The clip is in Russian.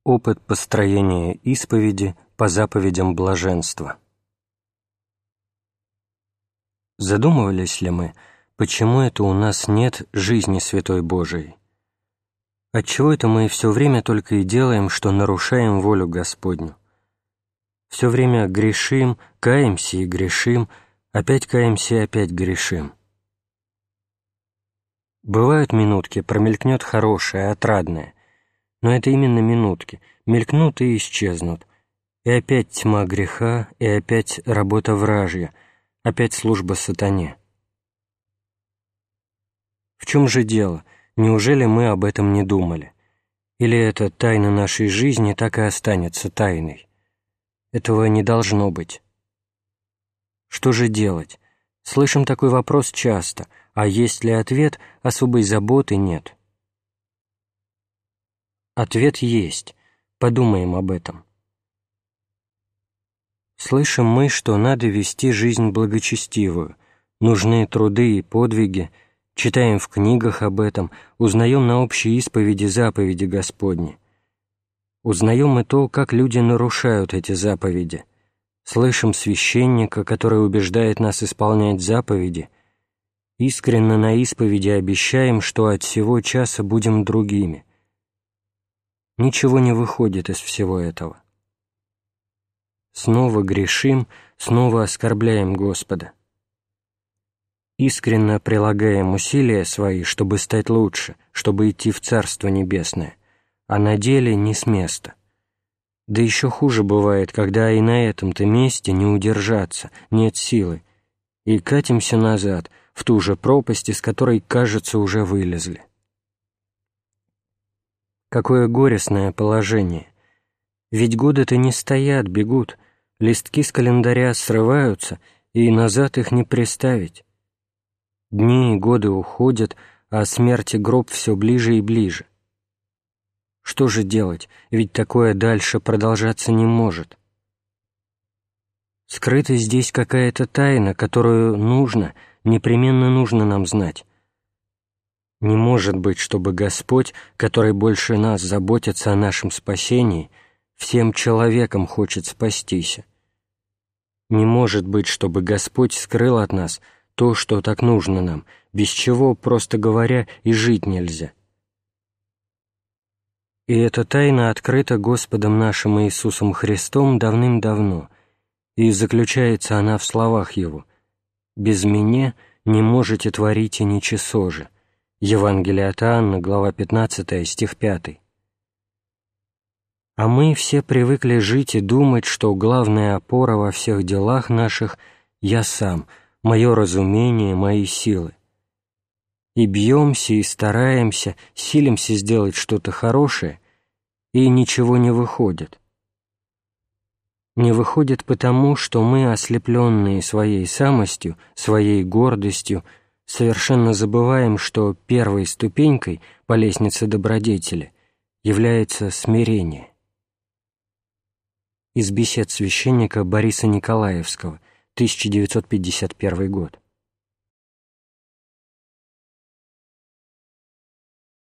Опыт построения исповеди по заповедям блаженства. Задумывались ли мы, почему это у нас нет жизни Святой Божией? Отчего это мы все время только и делаем, что нарушаем волю Господню? Все время грешим, каемся и грешим, опять каемся и опять грешим. Бывают минутки, промелькнет хорошее, отрадное, но это именно минутки, мелькнут и исчезнут, и опять тьма греха, и опять работа вражья, опять служба сатане. В чем же дело? Неужели мы об этом не думали? Или эта тайна нашей жизни так и останется тайной? Этого не должно быть. Что же делать? Слышим такой вопрос часто, а есть ли ответ, особой заботы нет. Ответ есть. Подумаем об этом. Слышим мы, что надо вести жизнь благочестивую, нужны труды и подвиги, читаем в книгах об этом, узнаем на общей исповеди заповеди Господни. Узнаем и то, как люди нарушают эти заповеди. Слышим священника, который убеждает нас исполнять заповеди. Искренно на исповеди обещаем, что от сего часа будем другими. Ничего не выходит из всего этого. Снова грешим, снова оскорбляем Господа. Искренно прилагаем усилия свои, чтобы стать лучше, чтобы идти в Царство Небесное, а на деле не с места. Да еще хуже бывает, когда и на этом-то месте не удержаться, нет силы, и катимся назад, в ту же пропасть, из которой, кажется, уже вылезли. Какое горестное положение! Ведь годы-то не стоят, бегут, листки с календаря срываются, и назад их не приставить. Дни и годы уходят, а смерти гроб все ближе и ближе. Что же делать, ведь такое дальше продолжаться не может. Скрыта здесь какая-то тайна, которую непременно нужно нам знать. Не может быть, чтобы Господь, который больше нас заботится о нашем спасении, всем человеком хочет спастись. Не может быть, чтобы Господь скрыл от нас то, что так нужно нам, без чего, просто говоря, и жить нельзя. И эта тайна открыта Господом нашим Иисусом Христом давным-давно, и заключается она в словах Его: «Без Меня не можете творить и ничего же». Евангелие от Иоанна, глава 15, стих 5. А мы все привыкли жить и думать, что главная опора во всех делах наших — я сам, мое разумение, мои силы. И бьемся, и стараемся, силимся сделать что-то хорошее, и ничего не выходит. Не выходит потому, что мы, ослепленные своей самостью, своей гордостью, совершенно забываем, что первой ступенькой по лестнице добродетели является смирение. Из бесед священника Бориса Николаевского, 1951 год.